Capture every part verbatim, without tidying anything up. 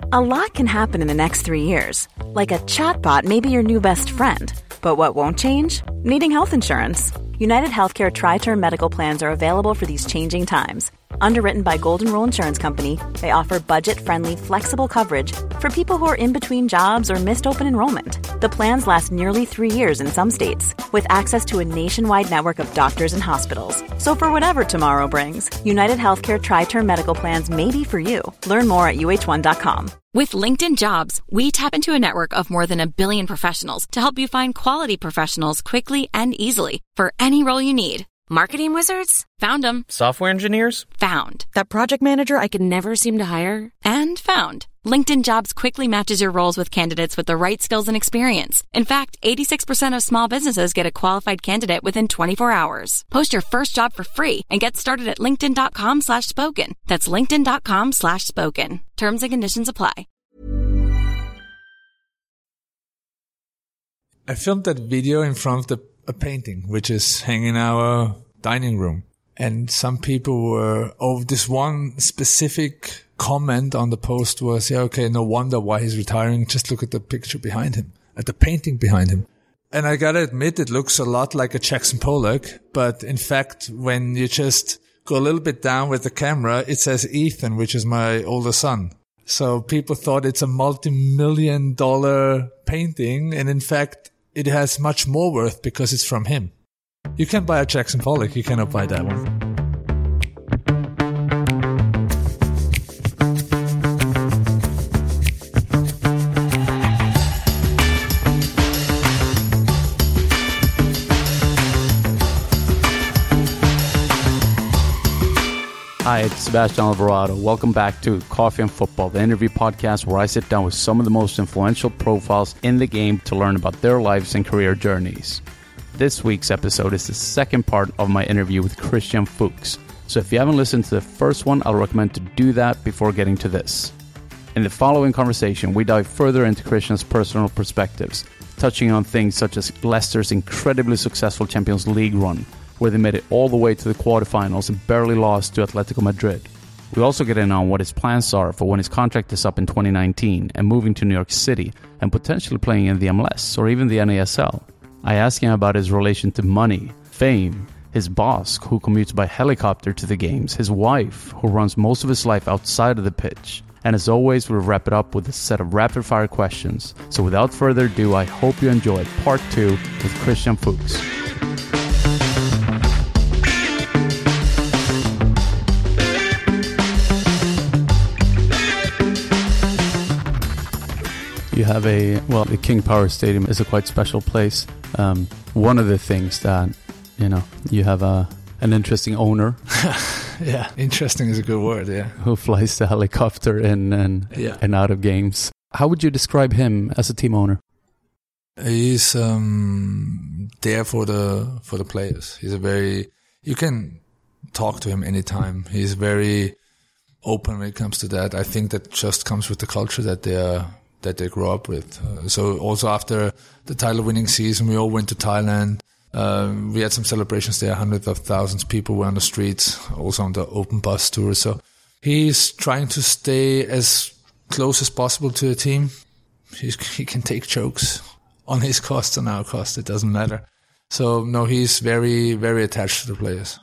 A lot can happen in the next three years. Like a chatbot may be your new best friend. But what won't change? Needing health insurance. United Healthcare Tri-Term Medical Plans are available for these changing times. Underwritten by Golden Rule Insurance Company, they offer budget-friendly, flexible coverage for people who are in between jobs or missed open enrollment. The plans last nearly three years in some states, with access to a nationwide network of doctors and hospitals. So for whatever tomorrow brings, United Healthcare Tri-Term Medical Plans may be for you. Learn more at U H one dot com. With LinkedIn Jobs, we tap into a network of more than a billion professionals to help you find quality professionals quickly and easily for any role you need. Marketing wizards? Found them. Software engineers? Found. That project manager I could never seem to hire? And found. LinkedIn Jobs quickly matches your roles with candidates with the right skills and experience. In fact, eighty-six percent of small businesses get a qualified candidate within twenty-four hours. Post your first job for free and get started at linkedin.com slash spoken. That's linkedin.com slash spoken. Terms and conditions apply. I filmed that video in front of the, a painting, which is hanging in our dining room. And some people were, oh, this one specific comment on the post was, yeah, okay, no wonder why he's retiring. Just look at the picture behind him, at the painting behind him. And I gotta admit, it looks a lot like a Jackson Pollock. But in fact, when you just go a little bit down with the camera, it says Ethan, which is my older son. So people thought it's a multi-million dollar painting. And in fact, it has much more worth because it's from him. You can buy a Jackson Pollock, you cannot buy that one. Hi, it's Sebastian Alvarado. Welcome back to Coffee and Football, the interview podcast where I sit down with some of the most influential profiles in the game to learn about their lives and career journeys. This week's episode is the second part of my interview with Christian Fuchs. So if you haven't listened to the first one, I'll recommend to do that before getting to this. In the following conversation, we dive further into Christian's personal perspectives, touching on things such as Leicester's incredibly successful Champions League run, where they made it all the way to the quarterfinals and barely lost to Atletico Madrid. We also get in on what his plans are for when his contract is up in twenty nineteen and moving to New York City and potentially playing in the M L S or even the N A S L. I ask him about his relation to money, fame, his boss who commutes by helicopter to the games, his wife who runs most of his life outside of the pitch. And as always, we'll wrap it up with a set of rapid-fire questions. So without further ado, I hope you enjoyed part two with Christian Fuchs. You have a, well, the King Power Stadium is a quite special place. Um, one of the things that, you know, you have a an interesting owner. Yeah, interesting is a good word, yeah. Who flies the helicopter in and, yeah. and out of games. How would you describe him as a team owner? He's um, there for the for the players. He's a very, you can talk to him anytime. He's very open when it comes to that. I think that just comes with the culture that they are that they grow up with. Uh, so also after the title-winning season, we all went to Thailand. Uh, we had some celebrations there. Hundreds of thousands of people were on the streets, also on the open bus tour. So he's trying to stay as close as possible to the team. He's, he can take jokes on his cost, on our cost. It doesn't matter. So no, he's very, very attached to the players,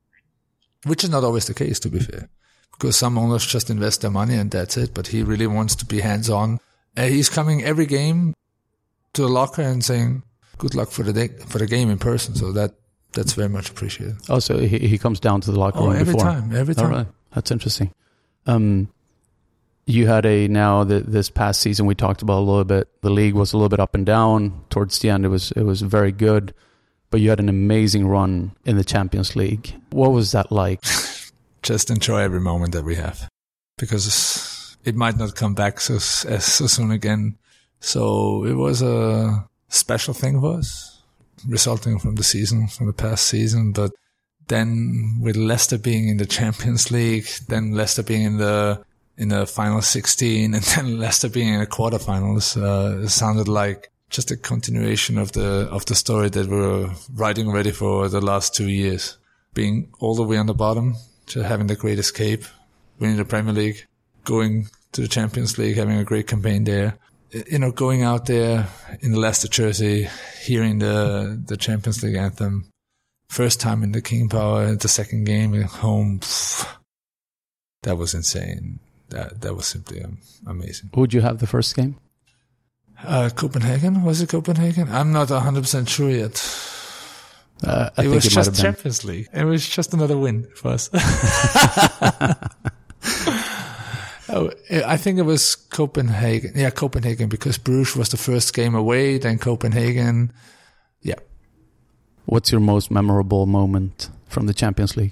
which is not always the case, to be fair, because some owners just invest their money and that's it. But he really wants to be hands-on. Uh, he's coming every game to the locker and saying good luck for the day, for the game in person. So that that's very much appreciated. Oh, so he he comes down to the locker oh, room every before. time, every time. All right. That's interesting. Um, you had a now that this past season we talked about a little bit. The league was a little bit up and down. Towards the end, it was it was very good, but you had an amazing run in the Champions League. What was that like? Just enjoy every moment that we have, because it might not come back so, as, so soon again. So it was a special thing for us, resulting from the season, from the past season. But then with Leicester being in the Champions League, then Leicester being in the in the final sixteen, and then Leicester being in the quarterfinals, uh, it sounded like just a continuation of the of the story that we were writing already for the last two years. Being all the way on the bottom, just having the great escape, winning the Premier League, going to the Champions League, having a great campaign there. You know, going out there in the Leicester jersey, hearing the the Champions League anthem, first time in the King Power, the second game at home, pff, that was insane. That that was simply um, amazing. Who would you have the first game? Uh, Copenhagen? Was it Copenhagen? I'm not one hundred percent sure yet. Uh, I it think was it just might have been. Champions League. It was just another win for us. oh, I think it was Copenhagen. Yeah, Copenhagen, because Bruges was the first game away, then Copenhagen. Yeah. What's your most memorable moment from the Champions League?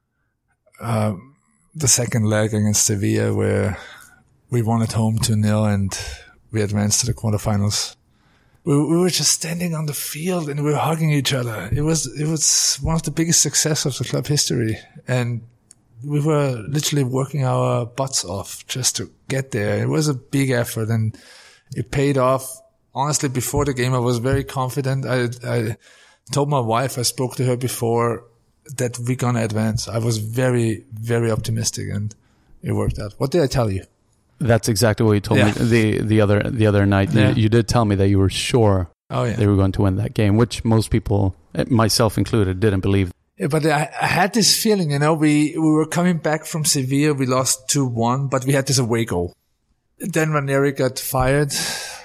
Uh, the second leg against Sevilla, where we won at home two nil and we advanced to the quarterfinals. We, we were just standing on the field and we were hugging each other. It was it was one of the biggest success of the club history, and we were literally working our butts off just to get there. It was a big effort and it paid off. Honestly, before the game, I was very confident. I I told my wife, I spoke to her before, that we're gonna advance. I was very very optimistic, and it worked out. What did I tell you? That's exactly what you told yeah. me the the other the other night. Yeah. You, you did tell me that you were sure oh, yeah. they were going to win that game, which most people, myself included, didn't believe. Yeah, but I, I had this feeling, you know, we we were coming back from Sevilla, we lost two one, but we had this away goal. Then Ranieri got fired,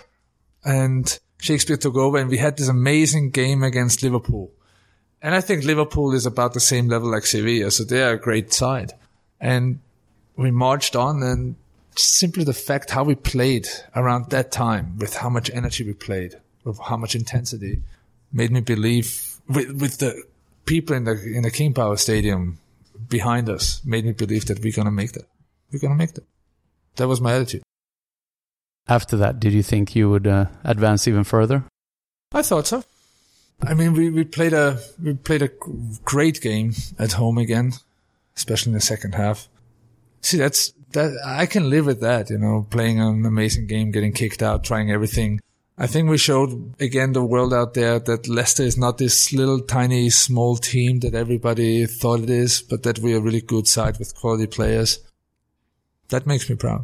and Shakespeare took over, and we had this amazing game against Liverpool. And I think Liverpool is about the same level like Sevilla, so they are a great side. And we marched on, and simply the fact how we played around that time, with how much energy we played, with how much intensity, made me believe, with, with the people in the in the King Power Stadium behind us, made me believe that we're gonna make that. We're gonna make that. That was my attitude. After that, did you think you would uh, advance even further? I thought so. I mean, we, we played a we played a great game at home again, especially in the second half. See, that's that I can live with that, you know, playing an amazing game, getting kicked out, trying everything. I think we showed again the world out there that Leicester is not this little tiny small team that everybody thought it is, but that we're a really good side with quality players. That makes me proud.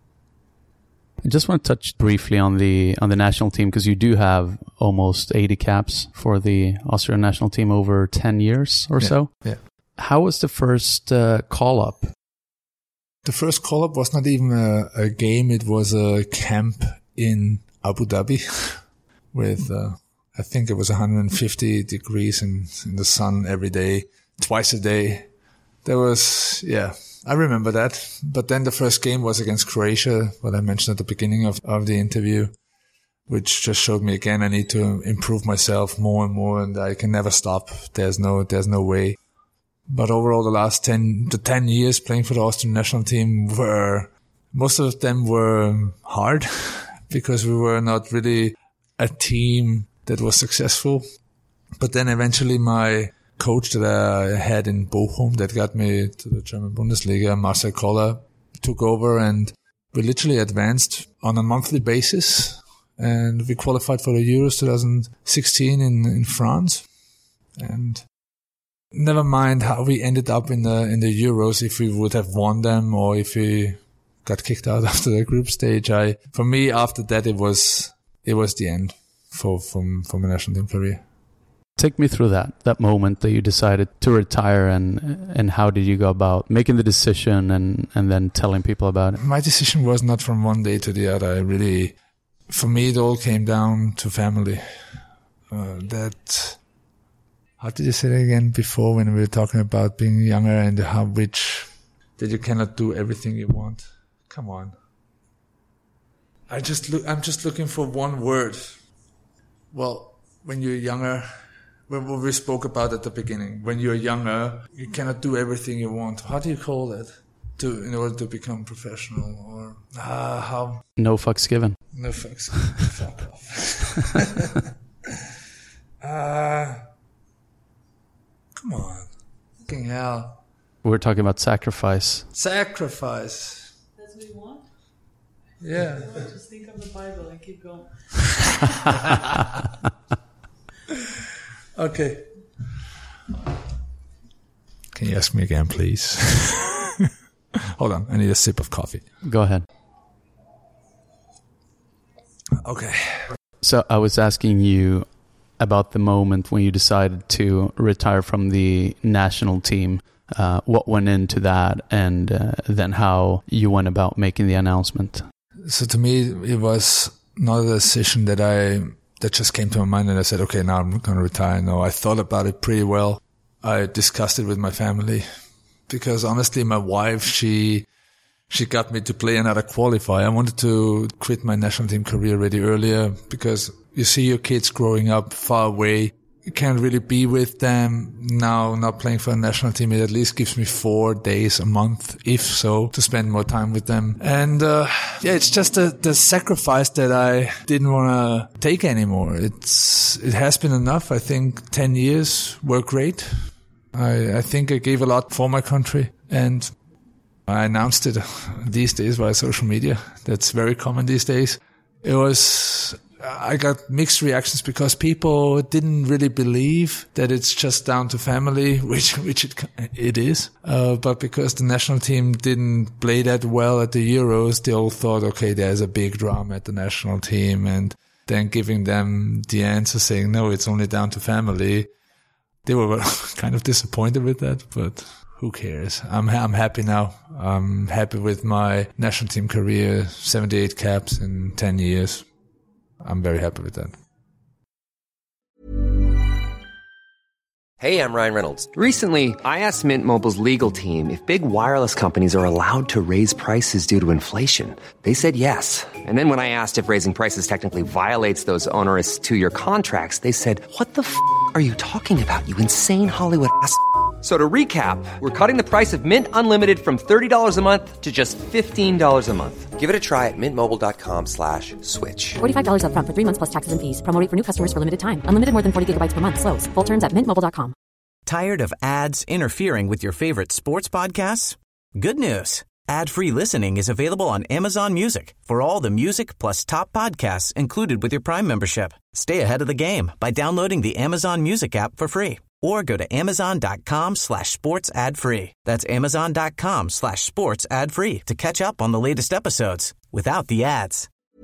I just want to touch briefly on the on the national team, because you do have almost eighty caps for the Austrian national team over ten years or yeah, so. Yeah. How was the first uh, call-up? The first call-up was not even a, a game. It was a camp in Abu Dhabi with, uh, I think it was one hundred fifty degrees in, in the sun every day, twice a day. There was, yeah, I remember that. But then the first game was against Croatia, what I mentioned at the beginning of, of the interview, which just showed me again I need to improve myself more and more, and I can never stop. There's no, there's no way. But overall, the last ten, the ten years playing for the Austrian national team were, most of them were hard because we were not really a team that was successful. But then eventually my coach that I had in Bochum that got me to the German Bundesliga, Marcel Koller, took over, and we literally advanced on a monthly basis. And we qualified for the Euros twenty sixteen in, in France. And never mind how we ended up in the in the Euros, if we would have won them or if we got kicked out after the group stage. I, for me, after that, it was it was the end for from for my national team career. Take me through that that moment that you decided to retire, and and how did you go about making the decision and and then telling people about it? My decision was not from one day to the other. I really, for me, it all came down to family. Uh, that. How did you say it again before when we were talking about being younger and how which that you cannot do everything you want? Come on. I just look, I'm just looking for one word. Well, when you're younger, when what we spoke about at the beginning, when you're younger, you cannot do everything you want. How do you call it? To in order to become professional, or ah, how? No fucks given. No fucks given. Fuck off. Ah. uh, Come on. Fucking hell. We're talking about sacrifice. Sacrifice. That's what you want? Yeah. No, just think of the Bible and keep going. Okay. Can you ask me again, please? Hold on. I need a sip of coffee. Go ahead. Okay. So I was asking you about the moment when you decided to retire from the national team. Uh, what went into that, and uh, then how you went about making the announcement? So to me, it was not a decision that I that just came to my mind and I said, okay, now I'm going to retire. No, I thought about it pretty well. I discussed it with my family because honestly, my wife, she she got me to play another qualifier. I wanted to quit my national team career really earlier because you see your kids growing up far away. You can't really be with them. Now, not playing for a national team, it at least gives me four days a month, if so, to spend more time with them. And uh, yeah, it's just a, the sacrifice that I didn't want to take anymore. It's It has been enough. I think ten years were great. I, I think I gave a lot for my country, and I announced it these days via social media. That's very common these days. It was... I got mixed reactions because people didn't really believe that it's just down to family, which which it it is. Uh, but because the national team didn't play that well at the Euros, they all thought, okay, there's a big drama at the national team, and then giving them the answer saying, no, it's only down to family. They were kind of disappointed with that, but who cares? I'm I'm happy now. I'm happy with my national team career, seventy-eight caps in ten years. I'm very happy with that. Hey, I'm Ryan Reynolds. Recently, I asked Mint Mobile's legal team if big wireless companies are allowed to raise prices due to inflation. They said yes. And then when I asked if raising prices technically violates those onerous two-year contracts, they said, what the f*** are you talking about, you insane Hollywood ass f- So to recap, we're cutting the price of Mint Unlimited from thirty dollars a month to just fifteen dollars a month. Give it a try at mintmobile.com slash switch. forty-five dollars up front for three months plus taxes and fees. Promo rate for new customers for limited time. Unlimited more than forty gigabytes per month. Slows full terms at mint mobile dot com. Tired of ads interfering with your favorite sports podcasts? Good news. Ad-free listening is available on Amazon Music for all the music plus top podcasts included with your Prime membership. Stay ahead of the game by downloading the Amazon Music app for free. Or go to amazon.com slash sports ad free. That's amazon.com slash sports ad free to catch up on the latest episodes without the ads.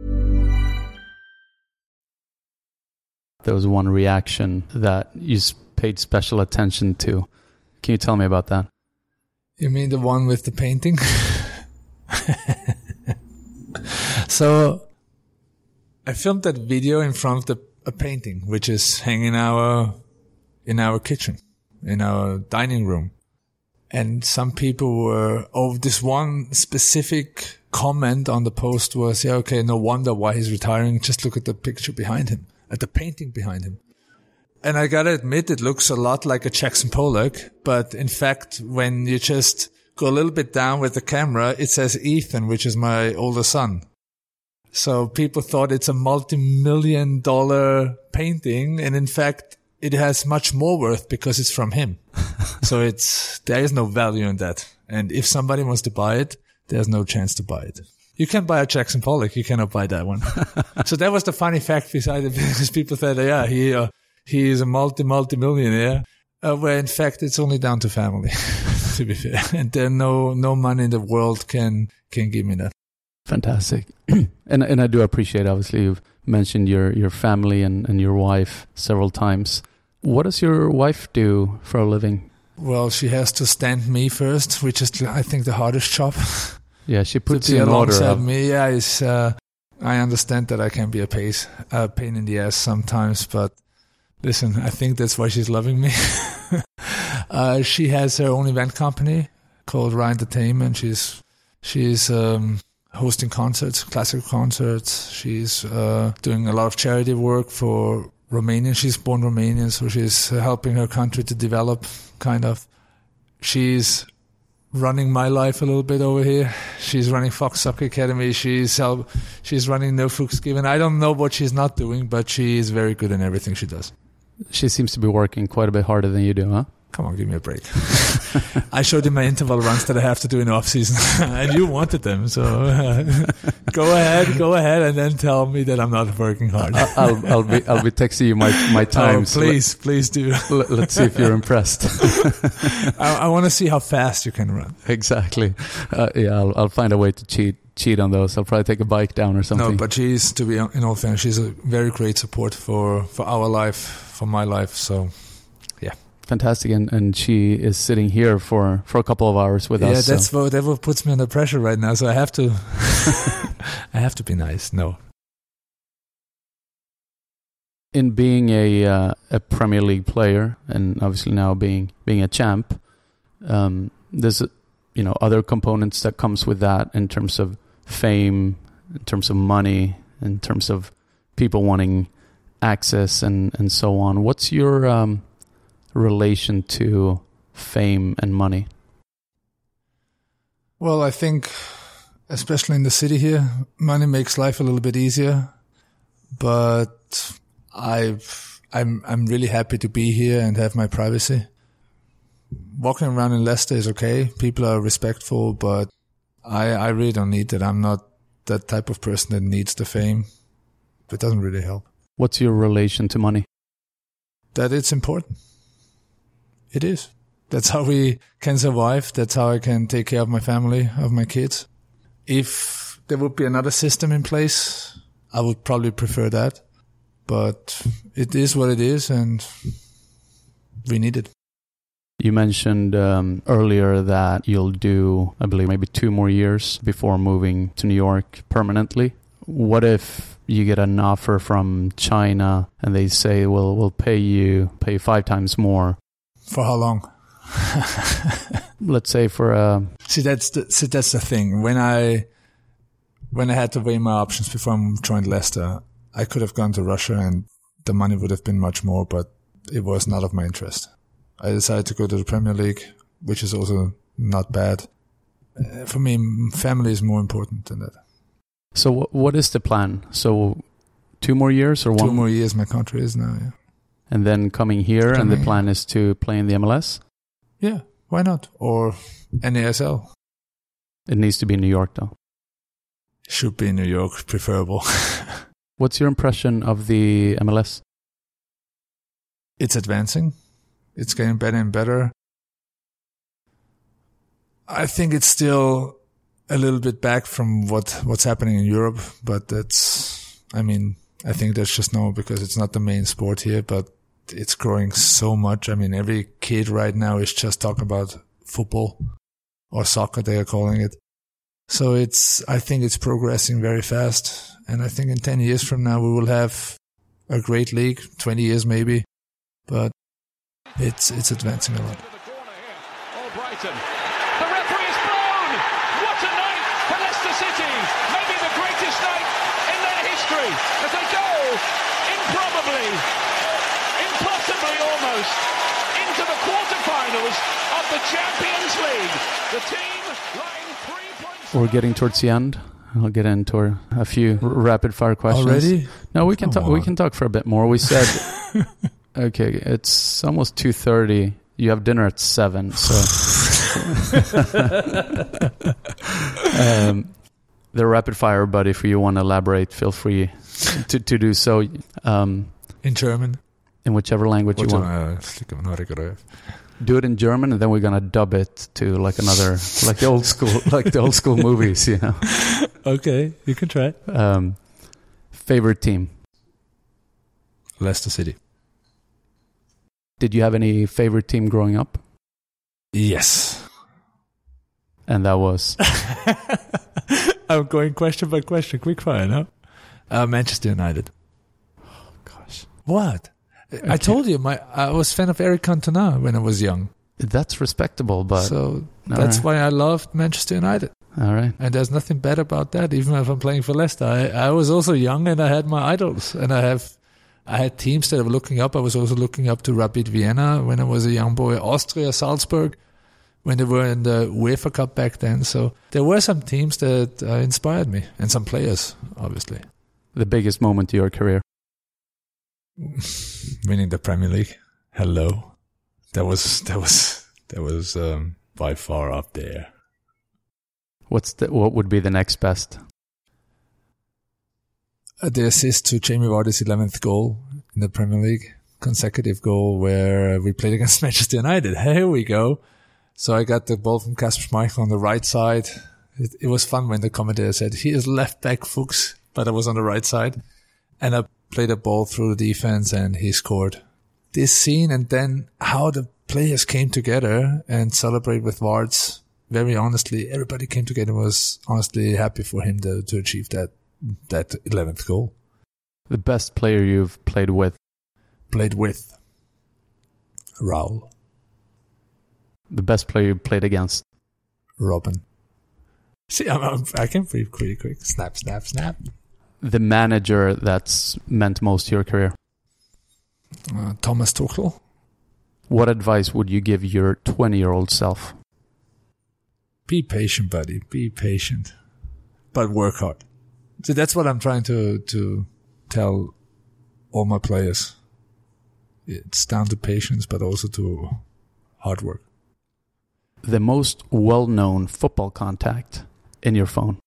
There was one reaction that you paid special attention to. Can you tell me about that? You mean the one with the painting? So I filmed that video in front of the, a painting, which is hanging in our... in our kitchen, in our dining room. And some people were, oh, this one specific comment on the post was, yeah, okay, no wonder why he's retiring. Just look at the picture behind him, at the painting behind him. And I gotta admit, it looks a lot like a Jackson Pollock, but in fact, when you just go a little bit down with the camera, it says Ethan, which is my older son. So people thought it's a multi-million dollar painting, and in fact, it has much more worth because it's from him. So it's, there is no value in that. And if somebody wants to buy it, there's no chance to buy it. You can buy a Jackson Pollock. You cannot buy that one. So that was the funny fact beside it, because people said, yeah, he, uh, he is a multi, multi-millionaire. Uh, where in fact it's only down to family, to be fair. And there no, no money in the world can, can give me that. Fantastic. and, and I do appreciate, obviously, you've mentioned your, your family and, and your wife several times. What does your wife do for a living? Well, she has to stand me first, which is, I think, the hardest job. Yeah, she puts you you in order. Alongside me, yeah, it's, uh, I understand that I can be a pace, a pain in the ass sometimes, but listen, I think that's why she's loving me. uh, she has her own event company called Ryan Entertainment. She's, she's, um, hosting concerts, classical concerts. She's, uh, doing a lot of charity work for Romanian. She's born Romanian, so she's helping her country to develop, kind of. She's running my life a little bit over here. She's running Fox Soccer Academy. She's help, she's running No Fuchs Given. I don't know what she's not doing, but she is very good in everything she does. She seems to be working quite a bit harder than you do, huh? Come on, give me a break. I showed you my interval runs that I have to do in off season, and you wanted them. So uh, go ahead, go ahead, and then tell me that I'm not working hard. I'll, I'll be I'll be texting you my my times. Oh, please, please do. Let's see if you're impressed. I, I want to see how fast you can run. Exactly. Uh, yeah, I'll I'll find a way to cheat cheat on those. I'll probably take a bike down or something. No, but she's, to be in all fairness, she's a very great support for, for our life, for my life. So, yeah. Fantastic. And, and she is sitting here for, for a couple of hours with yeah, us. Yeah, that's so. what, that what puts me under pressure right now. So I have to, I have to be nice. No. In being a uh, a Premier League player, and obviously now being being a champ, um, there's you know other components that comes with that in terms of fame, in terms of money, in terms of people wanting access and, and so on. What's your um, relation to fame and money? Well, I think, especially in the city here, money makes life a little bit easier, but I've, I'm I'm really happy to be here and have my privacy. Walking around in Leicester is okay. People are respectful, but I, I really don't need that. I'm not that type of person that needs the fame. It doesn't really help. What's your relation to money? That it's important. It is. That's how we can survive. That's how I can take care of my family, of my kids. If there would be another system in place, I would probably prefer that. But it is what it is, and we need it. You mentioned um, earlier that you'll do, I believe, maybe two more years before moving to New York permanently. What if you get an offer from China and they say, well, we'll pay you pay five times more? For how long? Let's say for a... See, that's the, see, that's the thing. When I, when I had to weigh my options before I joined Leicester, I could have gone to Russia and the money would have been much more, but it was not of my interest. I decided to go to the Premier League, which is also not bad. Uh, for me, family is more important than that. So w- what is the plan? So two more years or one? Two more years my contract is now, yeah. And then coming here, coming and the here. plan is to play in the M L S? Yeah, why not? Or N A S L. It needs to be in New York, though. Should be in New York, preferable. What's your impression of the M L S? It's advancing. It's getting better and better. I think it's still a little bit back from what, what's happening in Europe, but that's, I mean, I think that's just normal because it's not the main sport here, but it's growing so much. I mean, every kid right now is just talking about football or soccer, they are calling it. So it's, I think it's progressing very fast. And I think in ten years from now, we will have a great league, twenty years maybe, but it's, it's advancing a lot. Brighton. The referee is blown. What a night for Leicester City. Maybe the greatest night in their history as they go improbably, impossibly almost, into the quarterfinals of the Champions League. The team lying three points. We're getting towards the end. I'll get into a few r- rapid fire questions. Already? No, we can Come talk. We on. can talk for a bit more. We said, okay, it's almost two thirty. You have dinner at seven, so um, the rapid fire. But if you want to elaborate, feel free to to do so. Um, in German? In whichever language you want. want. Do it in German, and then we're gonna dub it to like another, like the old school, like the old school movies, you know. Okay, you can try. Um, favorite team? Leicester City. Did you have any favorite team growing up? Yes. And that was? I'm going question by question, quick fire, no? Uh, Manchester United. Oh, gosh. What? Okay. I told you, my I was fan of Eric Cantona when I was young. That's respectable, but... So that's right. Why I loved Manchester United. All right. And there's nothing bad about that, even if I'm playing for Leicester. I, I was also young and I had my idols. And I have... I had teams that I was looking up. I was also looking up to Rapid Vienna when I was a young boy. Austria, Salzburg, when they were in the UEFA Cup back then. So there were some teams that uh, inspired me. And some players, obviously. The biggest moment of your career? Winning the Premier League. Hello. That was that was that was um, by far up there. What's the what would be the next best? Uh, the assist to Jamie Vardy's eleventh goal in the Premier League, consecutive goal where we played against Manchester United. Here we go. So I got the ball from Kasper Schmeichel on the right side, It, it was fun when the commentator said, he is left back Fuchs, but I was on the right side. And I played a ball through the defense and he scored. This scene and then how the players came together and celebrate with Wards. Very honestly, everybody came together and was honestly happy for him to, to achieve that that eleventh goal. The best player you've played with? Played with Raul. The best player you played against? Robin. See, I'm, I'm, I can breathe pretty quick. Snap, snap, snap. The manager that's meant most to your career? Uh, Thomas Tuchel. What advice would you give your twenty-year-old self? Be patient, buddy. Be patient. But work hard. So that's what I'm trying to, to tell all my players. It's down to patience, but also to hard work. The most well-known football contact in your phone?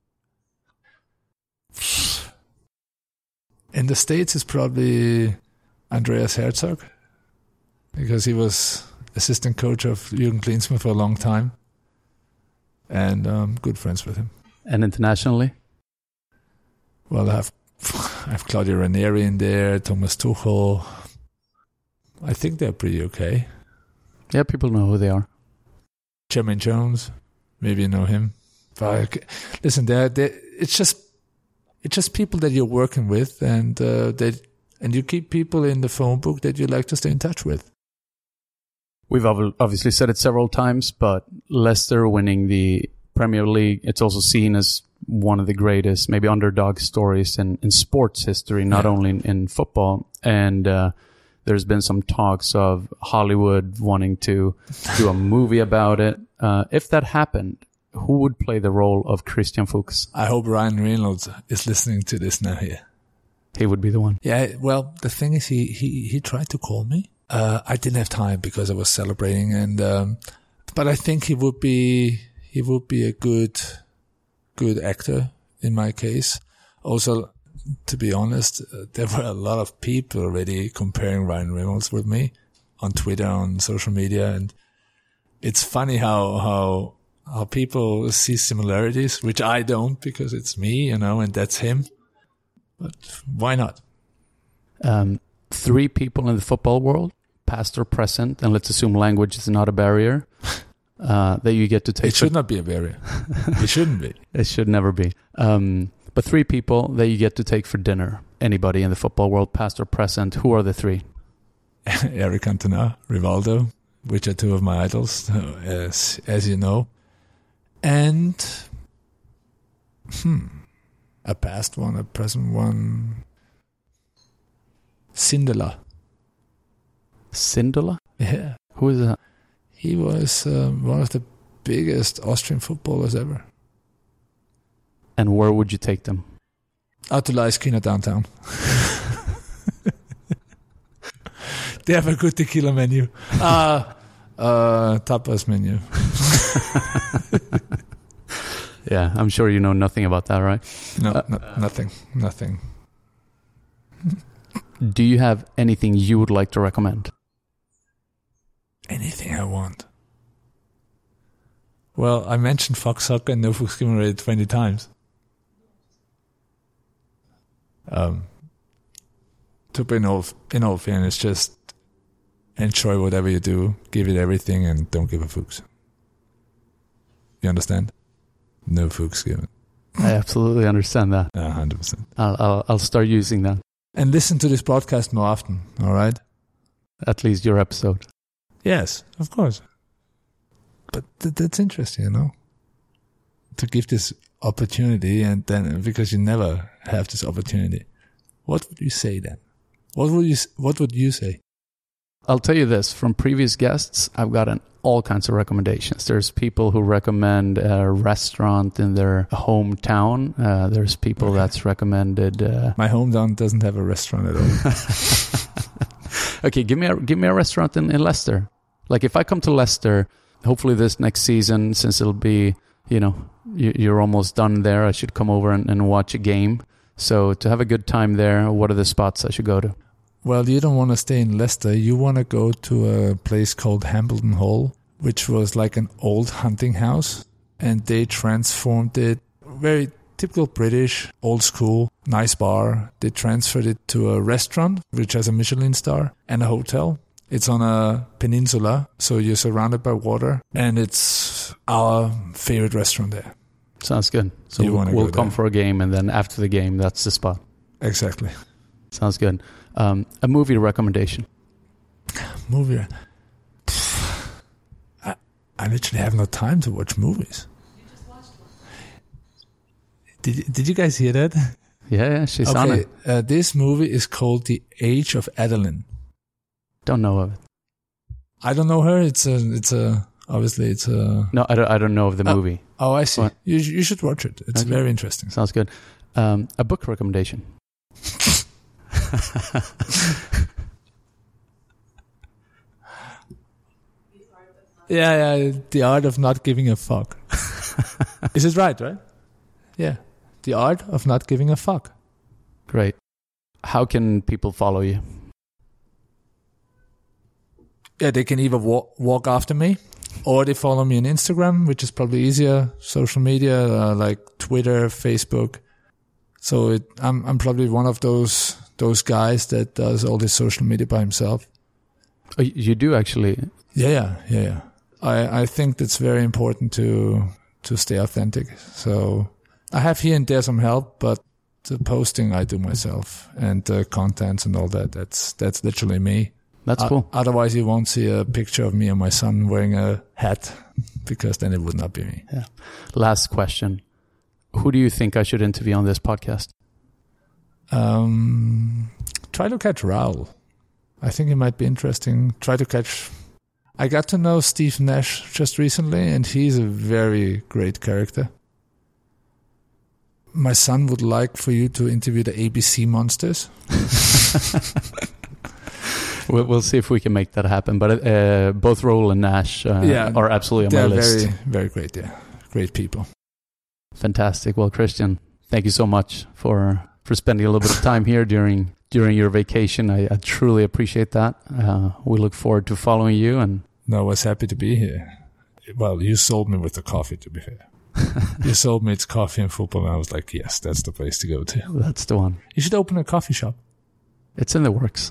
In the States, it's probably Andreas Herzog, because he was assistant coach of Jürgen Klinsmann for a long time. And I'm good friends with him. And internationally? Well, I have, I have Claudio Ranieri in there, Thomas Tuchel. I think they're pretty okay. Yeah, people know who they are. Jermaine Jones, maybe you know him. But listen, they're, they're, it's just it's just people that you're working with, and uh, they and you keep people in the phone book that you like to stay in touch with. We've obviously said it several times, but Leicester winning the Premier League, it's also seen as one of the greatest, maybe underdog stories in, in sports history, not yeah. only in, in football. And uh, there's been some talks of Hollywood wanting to do a movie about it. Uh, if that happened, who would play the role of Christian Fuchs? I hope Ryan Reynolds is listening to this now here. He would be the one. Yeah, well, the thing is, he, he, he tried to call me. Uh, I didn't have time because I was celebrating, and um, but I think he would be he would be a good good actor in my case. Also, to be honest, uh, there were a lot of people already comparing Ryan Reynolds with me on Twitter, on social media, and it's funny how how how people see similarities, which I don't because it's me, you know, and that's him. But why not? Um. Three people in the football world, past or present, and let's assume language is not a barrier, uh, that you get to take. It should for... not be a barrier. It shouldn't be. It should never be. Um, but three people that you get to take for dinner. Anybody in the football world, past or present, who are the three? Eric Cantona, Rivaldo, which are two of my idols, as as you know. And, hmm, a past one, a present one... Sindelar. Sindelar? Yeah. Who is that? He was um, one of the biggest Austrian footballers ever. And where would you take them? Out to Leiskina downtown. They have a good tequila menu. Ah, uh, uh, tapas menu. Yeah, I'm sure you know nothing about that, right? No, uh, no nothing, nothing. Do you have anything you would like to recommend? Anything I want. Well, I mentioned Fox Soccer and No Fuchs Given already twenty times. Um, to be in all, in all fairness, just enjoy whatever you do, give it everything, and don't give a fuchs. You understand? No fuchs given. I absolutely understand that. one hundred percent. I'll, I'll, I'll start using that. And listen to this broadcast more often, all right? At least your episode. Yes, of course. But th- that's interesting, you know? To give this opportunity, and then, because you never have this opportunity. What would you say then? What would you, what would you say? I'll tell you this, from previous guests, I've gotten all kinds of recommendations. There's people who recommend a restaurant in their hometown. Uh, there's people okay. that's recommended... Uh... My hometown doesn't have a restaurant at all. Okay, give me a, give me a restaurant in, in Leicester. Like if I come to Leicester, hopefully this next season, since it'll be, you know, you, you're almost done there, I should come over and, and watch a game. So to have a good time there, what are the spots I should go to? Well, you don't want to stay in Leicester. You want to go to a place called Hambledon Hall, which was like an old hunting house. and they transformed it. Very typical British, old school, nice bar. They transferred it to a restaurant, which has a Michelin star, and a hotel. It's on a peninsula, so you're surrounded by water, and it's our favorite restaurant there. Sounds good. So You wanna we'll go come there. for a game, and then after the game, that's the spot. Exactly. Sounds good. Um, a movie recommendation. Movie. I, I literally have no time to watch movies. Did Did you guys hear that? Yeah, yeah, she's on Okay, it. uh, this movie is called The Age of Adeline. Don't know of it. I don't know her. It's a. It's a. Obviously, it's a. No, I don't, I don't know of the Oh. movie. Oh, I see. What? You you should watch it. It's Okay. very interesting. Sounds good. Um, a book recommendation. Yeah, yeah. The Art of Not Giving a Fuck. Is it right? Right? Yeah. The Art of Not Giving a Fuck. Great. How can people follow you? Yeah, they can either walk, walk after me, or they follow me on Instagram, which is probably easier. Social media uh, like Twitter, Facebook. So it, I'm I'm probably one of those those guys that does all this social media by himself. Oh, you do actually. Yeah, yeah, yeah, yeah. I I think that's very important to to stay authentic. So I have here and there some help, but the posting I do myself, and the contents and all that. That's that's literally me. That's O- cool. Otherwise, you won't see a picture of me and my son wearing a hat, because then it would not be me. Yeah. Last question. Who do you think I should interview on this podcast? Um, try to catch Raul. I think it might be interesting. Try to catch. I got to know Steve Nash just recently, and he's a very great character. My son would like for you to interview the A B C monsters. We'll, we'll see if we can make that happen. But uh, both Raul and Nash uh, Yeah, are absolutely on my They're list. very, very great. Yeah, great people. Fantastic. Well, Christian, thank you so much for for spending a little bit of time here during during your vacation. I, I truly appreciate that. Uh, we look forward to following you. And No, I was happy to be here. Well, you sold me with the coffee, to be fair. You sold me it's coffee and football, and I was like, yes, that's the place to go to. that's the one. You should open a coffee shop. It's in the works.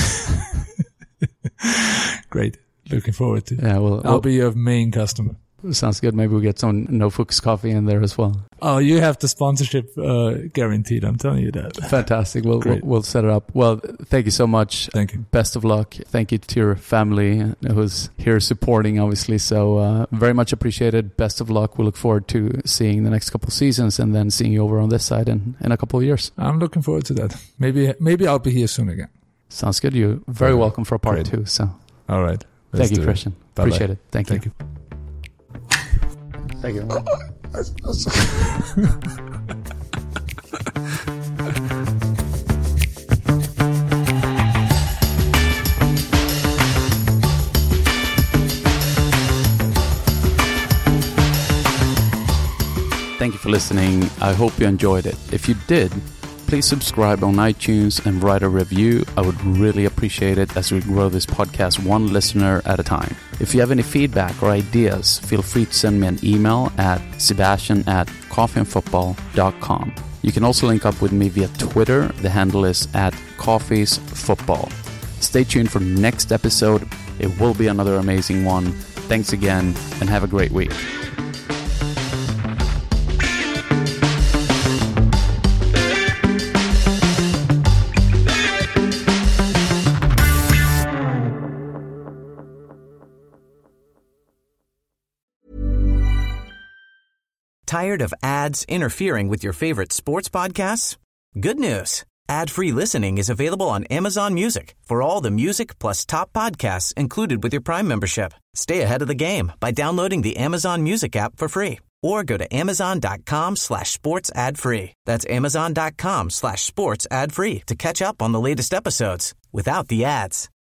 Great. Looking forward to it. Yeah, well, I'll well be your main customer. sounds good. Maybe we'll get some No Fuchs coffee in there as well. Oh, you have the sponsorship uh, guaranteed. I'm telling you that. Fantastic. We'll, we'll Great. we'll set it up. Well, thank you so much. Thank you. Best of luck. Thank you to your family who's here supporting, obviously. So uh, very much appreciated. Best of luck. We look forward to seeing the next couple of seasons, and then seeing you over on this side in, in a couple of years. I'm looking forward to that. Maybe maybe I'll be here soon again. Sounds good. You're very All right. welcome for a part Great. two. So All right. thank Let's you, do it. Christian. Bye-bye. Appreciate it. Thank, Thank you. you. Thank you. Thank you for listening. I hope you enjoyed it. If you did, please subscribe on iTunes and write a review. I would really appreciate it as we grow this podcast one listener at a time. If you have any feedback or ideas, feel free to send me an email at sebastian at coffeeandfootball dot com. You can also link up with me via Twitter. The handle is at coffeesfootball. Stay tuned for next episode. It will be another amazing one. Thanks again, and have a great week. Tired of ads interfering with your favorite sports podcasts? Good news. Ad-free listening is available on Amazon Music for all the music plus top podcasts included with your Prime membership. Stay ahead of the game by downloading the Amazon Music app for free, or go to amazon.com slash sports ad free. That's amazon.com slash sports ad free to catch up on the latest episodes without the ads.